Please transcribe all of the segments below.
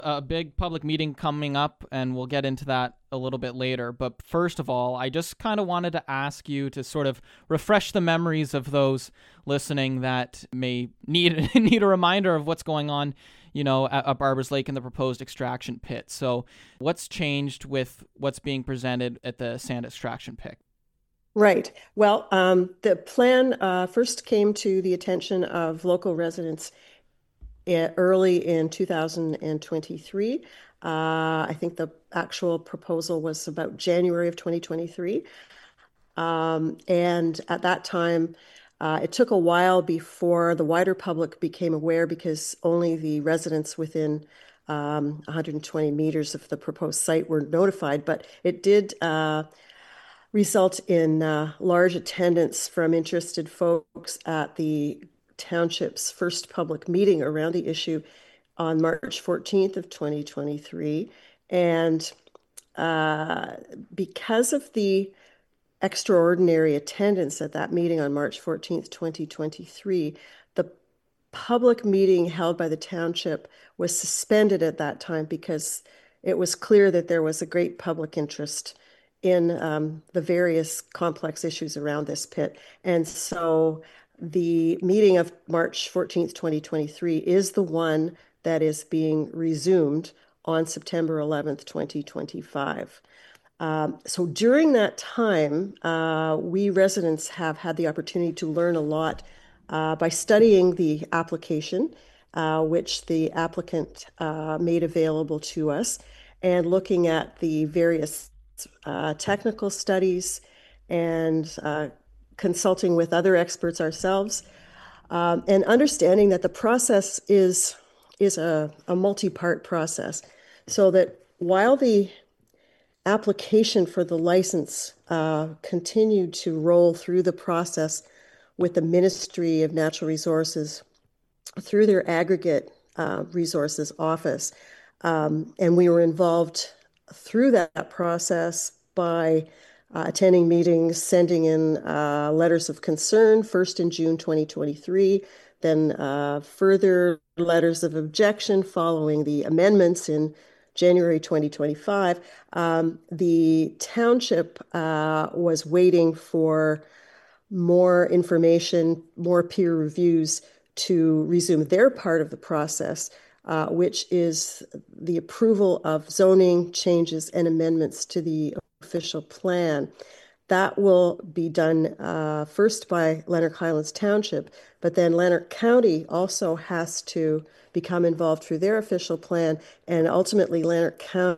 a big public meeting coming up, and we'll get into that a little bit later. But first of all, I just kind of wanted to ask you to sort of refresh the memories of those listening that may need need a reminder of what's going on, at Barbers Lake and the proposed extraction pit. So, what's changed with what's being presented at the sand extraction pit? Right. Well, the plan first came to the attention of local residents early in 2023. I think the actual proposal was about January of 2023. And at that time, it took a while before the wider public became aware because only the residents within 120 meters of the proposed site were notified. But it did result in large attendance from interested folks at the township's first public meeting around the issue on March 14th of 2023. And because of the extraordinary attendance at that meeting on March 14th, 2023, the public meeting held by the township was suspended at that time because it was clear that there was a great public interest in the various complex issues around this pit. And so the meeting of March 14th, 2023 is the one that is being resumed on September 11th, 2025. So during that time, we residents have had the opportunity to learn a lot by studying the application, which the applicant made available to us, and looking at the various technical studies and consulting with other experts ourselves, and understanding that the process is a multi-part process, so that while the application for the license continued to roll through the process with the Ministry of Natural Resources through their aggregate resources office. And we were involved through that process by attending meetings, sending in letters of concern, first in June 2023, then further letters of objection following the amendments in January 2025. The township was waiting for more information, more peer reviews to resume their part of the process, which is the approval of zoning changes and amendments to the official plan. That will be done first by Lanark Highlands Township, but then Lanark County also has to become involved through their official plan, and ultimately Lanark County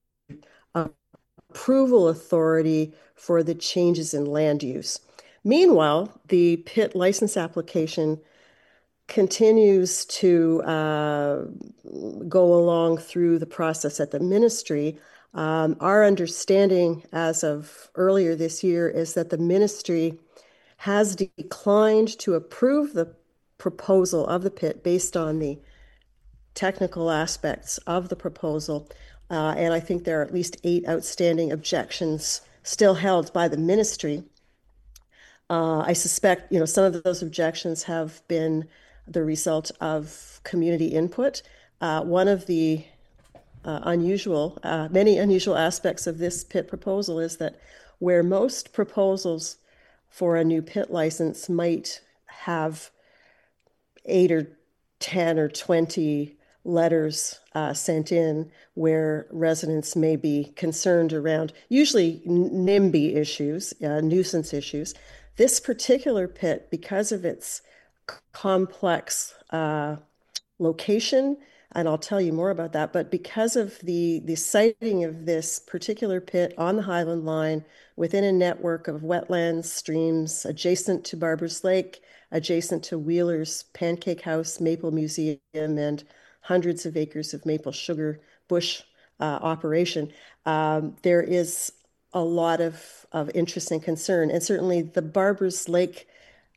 approval authority for the changes in land use. Meanwhile, the pit license application continues to go along through the process at the ministry. Our understanding as of earlier this year is that the ministry has declined to approve the proposal of the pit based on the technical aspects of the proposal. And I think there are at least 8 outstanding objections still held by the ministry. I suspect, some of those objections have been the result of community input. One of the many unusual aspects of this pit proposal is that where most proposals for a new pit license might have 8 or 10 or 20 letters sent in where residents may be concerned around usually NIMBY issues, nuisance issues. This particular pit, because of its complex location, and I'll tell you more about that, but because of the siting of this particular pit on the Highland Line within a network of wetlands, streams adjacent to Barbers Lake, adjacent to Wheeler's Pancake House, Maple Museum, and hundreds of acres of maple sugar bush operation, there is a lot of interest and concern. And certainly the Barbers Lake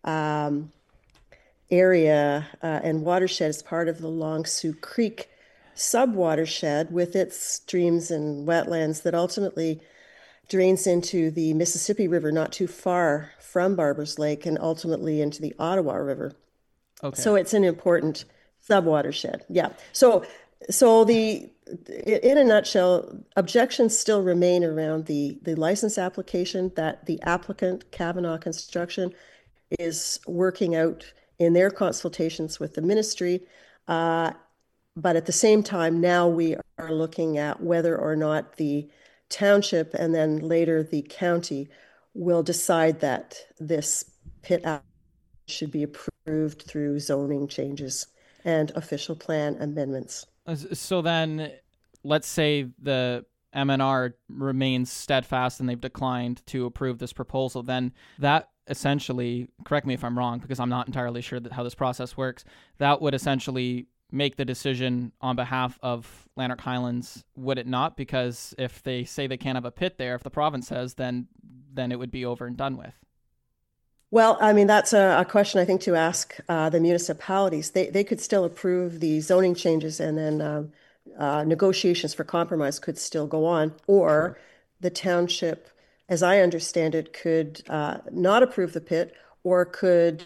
area and watershed is part of the Long Sioux Creek subwatershed with its streams and wetlands that ultimately drains into the Mississippi River not too far from Barbers Lake and ultimately into the Ottawa River. Okay. So it's an important subwatershed. Yeah. So So in a nutshell, objections still remain around the license application that the applicant, Kavanaugh Construction, is working out in their consultations with the ministry. Uh, but at the same time, now we are looking at whether or not the township and then later the county will decide that this pit should be approved through zoning changes and official plan amendments. So then, let's say the MNR remains steadfast and they've declined to approve this proposal, then that essentially, correct me if I'm wrong, because I'm not entirely sure how this process works, that would essentially make the decision on behalf of Lanark Highlands, would it not? Because if they say they can't have a pit there, if the province says, then it would be over and done with. Well, I mean, that's a question I think to ask the municipalities. They could still approve the zoning changes and then negotiations for compromise could still go on. True. Or the township, as I understand it, could not approve the pit or could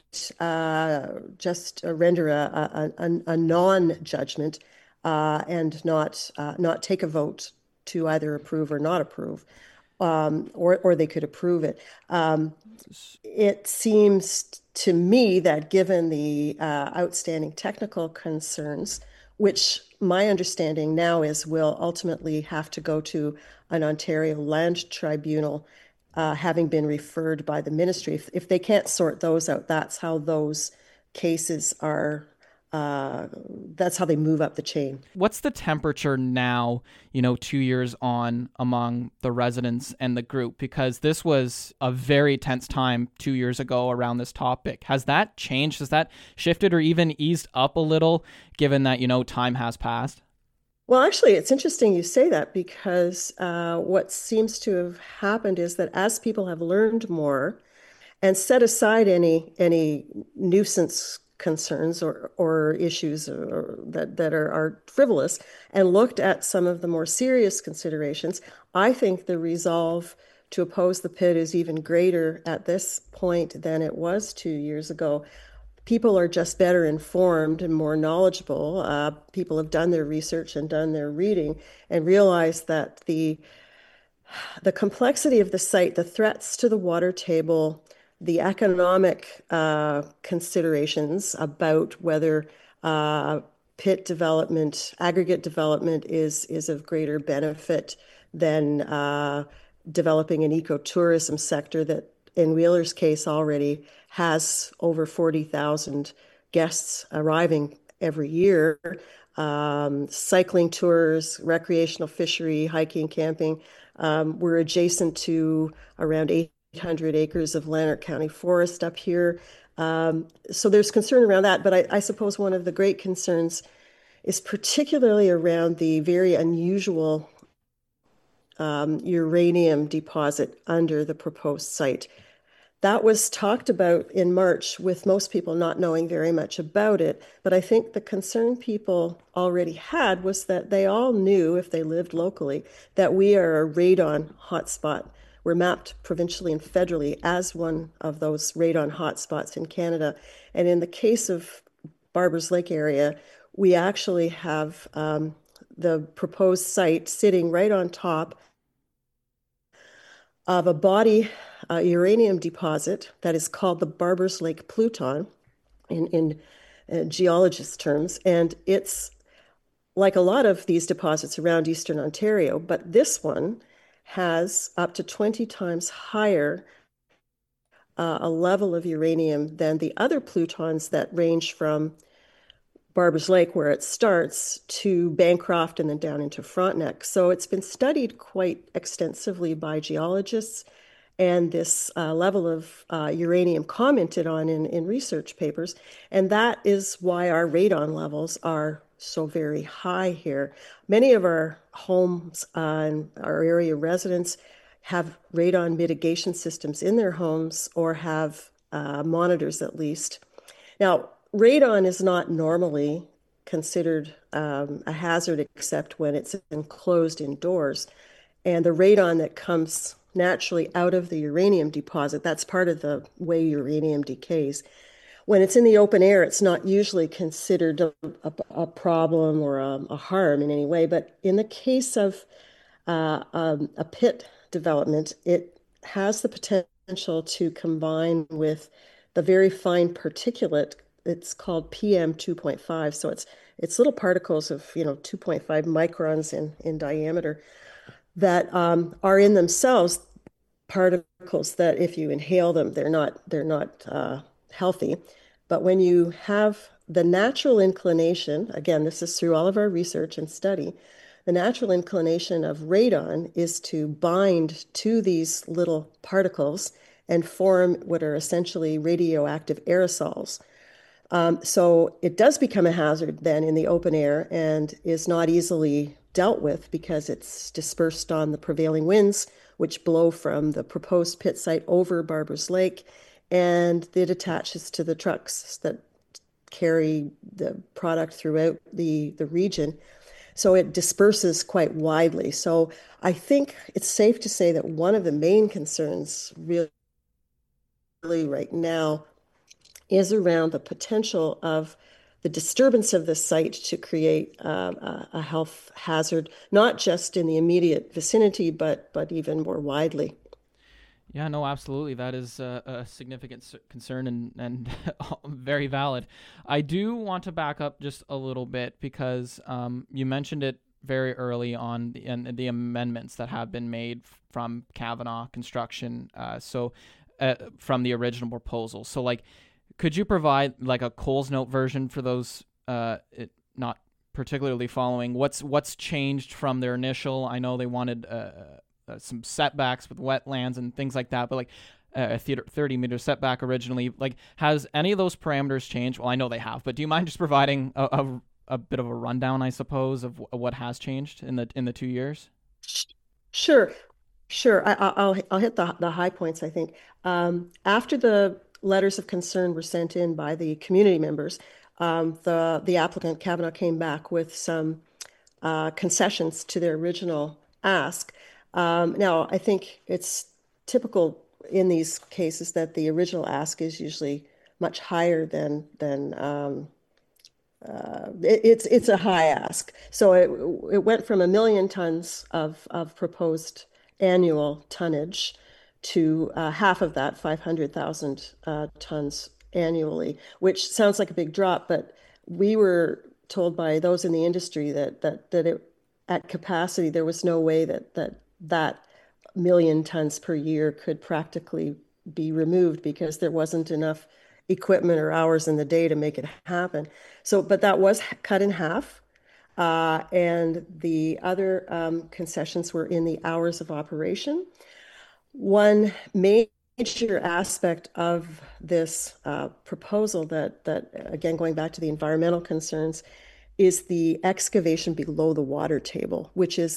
just render a non-judgment and not take a vote to either approve or not approve, or they could approve it. It seems to me that given the outstanding technical concerns, which my understanding now is will ultimately have to go to an Ontario Land Tribunal, having been referred by the ministry. If they can't sort those out, that's how those cases are. That's how they move up the chain. What's the temperature now, 2 years on among the residents and the group? Because this was a very tense time 2 years ago around this topic. Has that changed? Has that shifted or even eased up a little, given that, time has passed? Well, actually, it's interesting you say that because what seems to have happened is that as people have learned more and set aside any nuisance concerns or issues that are frivolous and looked at some of the more serious considerations, I think the resolve to oppose the pit is even greater at this point than it was 2 years ago. People are just better informed and more knowledgeable. People have done their research and done their reading and realize that the complexity of the site, the threats to the water table, the economic considerations about whether pit development, aggregate development is of greater benefit than developing an ecotourism sector that, in Wheeler's case, already has over 40,000 guests arriving every year. Cycling tours, recreational fishery, hiking, camping. We're adjacent to around 800 acres of Lanark County forest up here. So there's concern around that. But I suppose one of the great concerns is particularly around the very unusual uranium deposit under the proposed site. That was talked about in March with most people not knowing very much about it. But I think the concern people already had was that they all knew, if they lived locally, that we are a radon hotspot. We're mapped provincially and federally as one of those radon hotspots in Canada. And in the case of Barbers Lake area, we actually have the proposed site sitting right on top of a body uranium deposit that is called the Barbers Lake Pluton in geologist terms. And it's like a lot of these deposits around Eastern Ontario, but this one has up to 20 times higher a level of uranium than the other plutons that range from Barbers Lake, where it starts, to Bancroft and then down into Frontenac. So it's been studied quite extensively by geologists, and this level of uranium commented on in research papers. And that is why our radon levels are so very high here. Many of our homes and our area residents have radon mitigation systems in their homes or have monitors at least. Now, radon is not normally considered a hazard except when it's enclosed indoors. And the radon that comes naturally out of the uranium deposit, that's part of the way uranium decays. when it's in the open air, it's not usually considered a problem or a harm in any way. But in the case of a pit development, it has the potential to combine with the very fine particulate. It's called PM 2.5. So it's little particles of 2.5 microns in diameter that are in themselves particles that if you inhale them, they're not healthy. But when you have the natural inclination, again, this is through all of our research and study, the natural inclination of radon is to bind to these little particles and form what are essentially radioactive aerosols. So it does become a hazard then in the open air and is not easily dealt with because it's dispersed on the prevailing winds, which blow from the proposed pit site over Barbers Lake, and it attaches to the trucks that carry the product throughout the region. So it disperses quite widely. So I think it's safe to say that one of the main concerns really right now is around the potential of the disturbance of the site to create a health hazard, not just in the immediate vicinity, but even more widely. Yeah, no, absolutely. That is a significant concern and very valid. I do want to back up just a little bit because you mentioned it very early on and the amendments that have been made from Kavanaugh construction. From the original proposal. So, like, could you provide like a Coles Note version for those not particularly following? What's changed from their initial? I know they wanted some setbacks with wetlands and things like that, but like a 30-meter setback originally. Like, has any of those parameters changed? Well, I know they have, but do you mind just providing a bit of a rundown, I suppose, of what has changed in the 2 years? Sure, sure. I'll hit the high points, I think. After the letters of concern were sent in by the community members, the applicant Kavanaugh came back with some concessions to their original ask. Now, I think it's typical in these cases that the original ask is usually much higher than it's a high ask. So it went from 1 million tons of proposed annual tonnage to half of that, 500,000 tons annually, which sounds like a big drop, but we were told by those in the industry that it at capacity there was no way that 1 million tons per year could practically be removed because there wasn't enough equipment or hours in the day to make it happen. So, but that was cut in half. And the other concessions were in the hours of operation. One major aspect of this proposal that again, going back to the environmental concerns, is the excavation below the water table, which is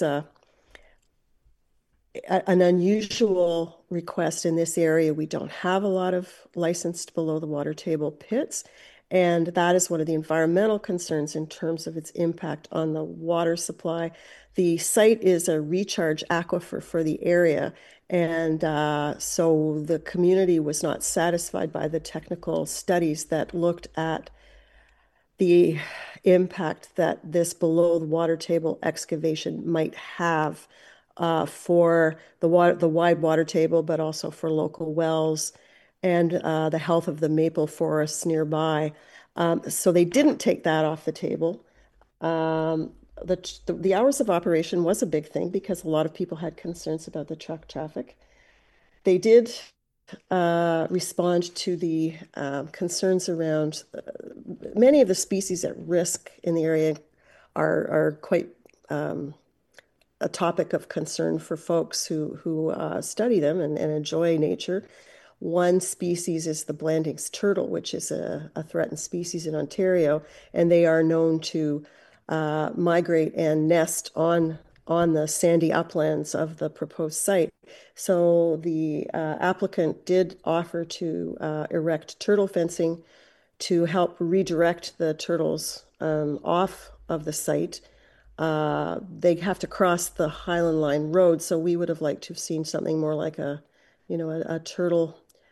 an unusual request in this area. We don't have a lot of licensed below the water table pits, and that is one of the environmental concerns in terms of its impact on the water supply. The site is a recharge aquifer for the area, and so the community was not satisfied by the technical studies that looked at the impact that this below the water table excavation might have for the wide water table, but also for local wells and the health of the maple forests nearby. So they didn't take that off the table. Um, the hours of operation was a big thing because a lot of people had concerns about the truck traffic. They did respond to the concerns around many of the species at risk in the area are quite a topic of concern for folks who study them and enjoy nature. One species is the Blanding's turtle, which is a threatened species in Ontario, and they are known to migrate and nest on the sandy uplands of the proposed site. So the applicant did offer to erect turtle fencing to help redirect the turtles off of the site. They have to cross the Highland Line Road, so we would have liked to have seen something more like a turtle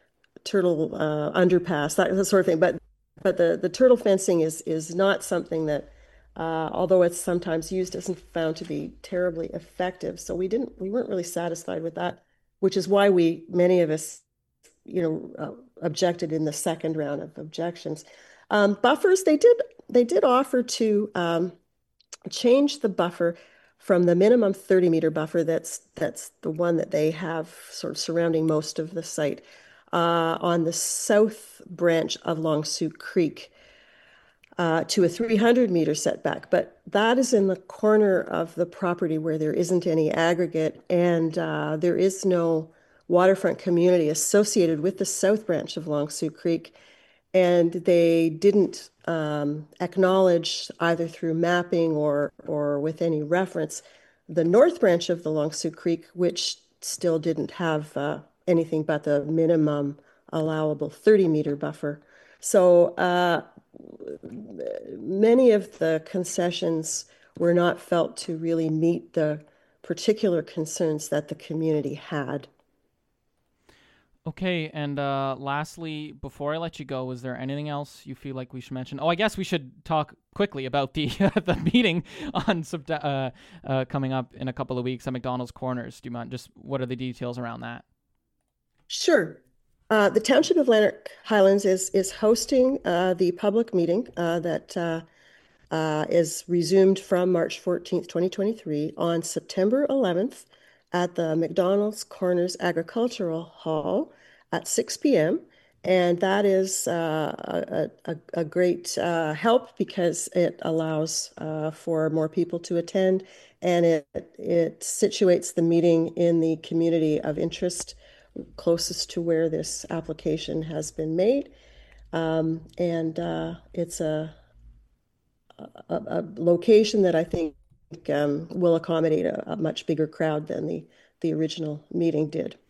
turtle underpass, that sort of thing. But the turtle fencing is not something that, although it's sometimes used, isn't found to be terribly effective. So we weren't really satisfied with that, which is why many of us, objected in the second round of objections. Buffers, they did offer to change the buffer from the minimum 30-meter buffer, that's the one that they have sort of surrounding most of the site, on the south branch of Long Sioux Creek, to a 300-meter setback. But that is in the corner of the property where there isn't any aggregate, and there is no waterfront community associated with the south branch of Long Sioux Creek. And they didn't acknowledge, either through mapping or with any reference, the north branch of the Long Sioux Creek, which still didn't have anything but the minimum allowable 30-meter buffer. So many of the concessions were not felt to really meet the particular concerns that the community had. Okay, and lastly, before I let you go, is there anything else you feel like we should mention? Oh, I guess we should talk quickly about the the meeting on coming up in a couple of weeks at McDonald's Corners. Do you mind? Just what are the details around that? Sure. The Township of Lanark Highlands is hosting the public meeting that is resumed from March 14th, 2023 on September 11th at the McDonald's Corners Agricultural Hall at 6 p.m. And that is a great help because it allows for more people to attend, and it situates the meeting in the community of interest closest to where this application has been made. And it's a location that I think will accommodate a much bigger crowd than the original meeting did.